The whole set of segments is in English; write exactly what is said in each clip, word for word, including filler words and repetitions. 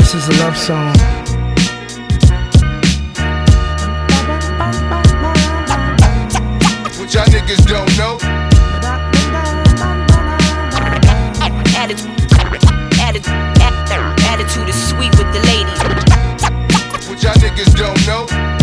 This is a love song. What y'all niggas don't know. Attitude is sweet with the ladies. What y'all niggas don't know.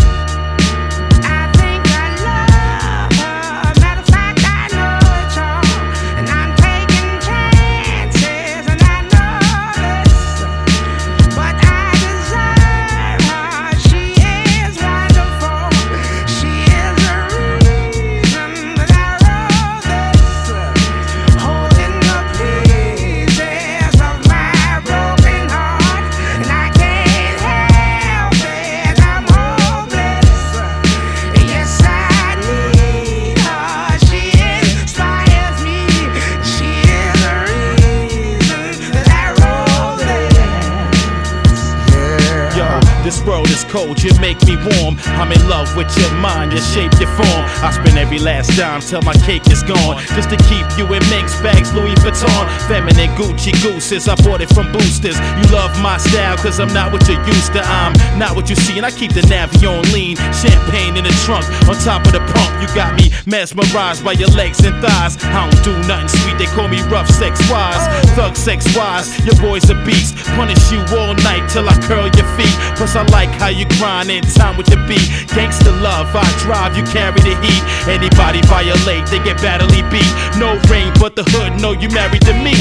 This world is cold, you make me warm. I'm in love with your mind, your shape, your form. I spend every last dime till my cake is gone, just to keep you in Minx bags, Louis Vuitton. Feminine Gucci gooses, I bought it from Boosters. You love my style, cause I'm not what you're used to. I'm not what you see, and I keep the Navy on lean. Champagne in the trunk, on top of the pump. You got me mesmerized by your legs and thighs. I don't do nothing sweet, they call me rough sex wise. Thug sex wise, your boy's a beast. Punish you all night till I curl your feet. Plus I like how you grind in time with the beat. Gangsta love, I drive, you carry the heat. Anybody violate, they get badly beat. No rain, but the hood know you married to me.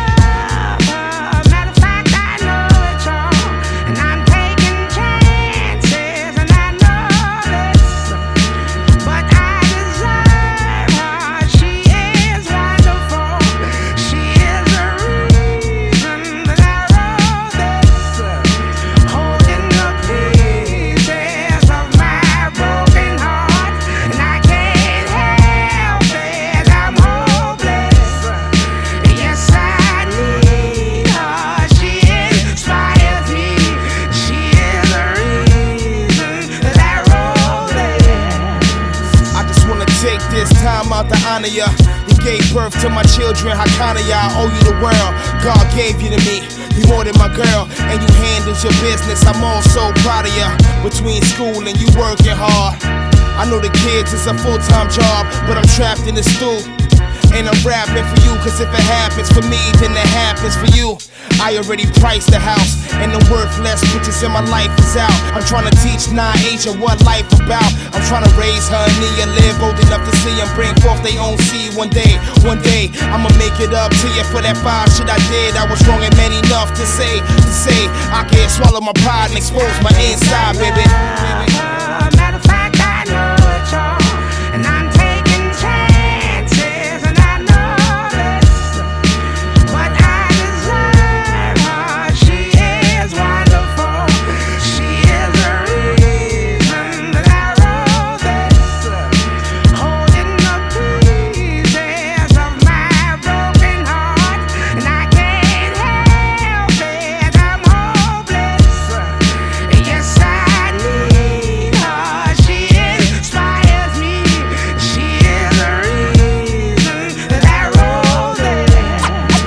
Take this time out to honor ya. You gave birth to my children, how kind of ya? I owe you the world, God gave you to me. You more than my girl, and you handled your business. I'm all so proud of ya. Between school and you working hard, I know the kids is a full-time job, but I'm trapped in the stool. And I'm rapping for you, cause if it happens for me, then it happens for you. I already priced the house, and the worthless bitches in my life is out. I'm trying to teach non-Asia what life about. I'm trying to raise her and live old enough to see them bring forth their own seed one day. One day, I'ma make it up to you for that fine shit I did. I was wrong and man enough to say, to say I can't swallow my pride and expose my inside, baby. Matter of fact, I know it all, and I'm taking chances, and I know this, what I deserve her. She is wonderful. She is the reason that I wrote this, holding the pieces of my broken heart, and I can't help it. I'm hopeless. Yes, I need her. She inspires me. She is the reason that I wrote this.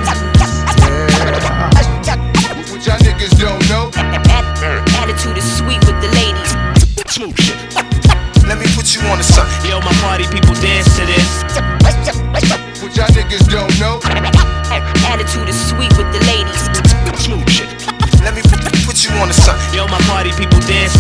What y'all niggas don't know. Attitude is sweet with the ladies. Smooth shit. Let me put you on to something. Yo, my party people dance to this. What y'all niggas don't know. Attitude is sweet with the ladies. Smooth shit. Let me put, put you on to something. Yo, my party people dance